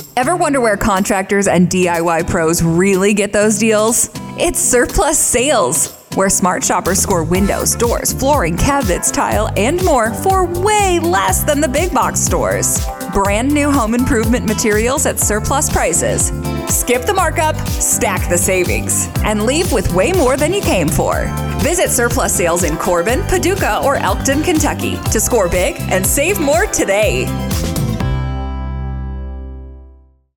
Ever wonder where contractors and DIY pros really get those deals? It's Surplus Sales, where smart shoppers score windows, doors, flooring, cabinets, tile, and more for way less than the big box stores. Brand new home improvement materials at surplus prices. Skip the markup, stack the savings, and leave with way more than you came for. Visit Surplus Sales in Corbin, Paducah, or Elkton, Kentucky to score big and save more today.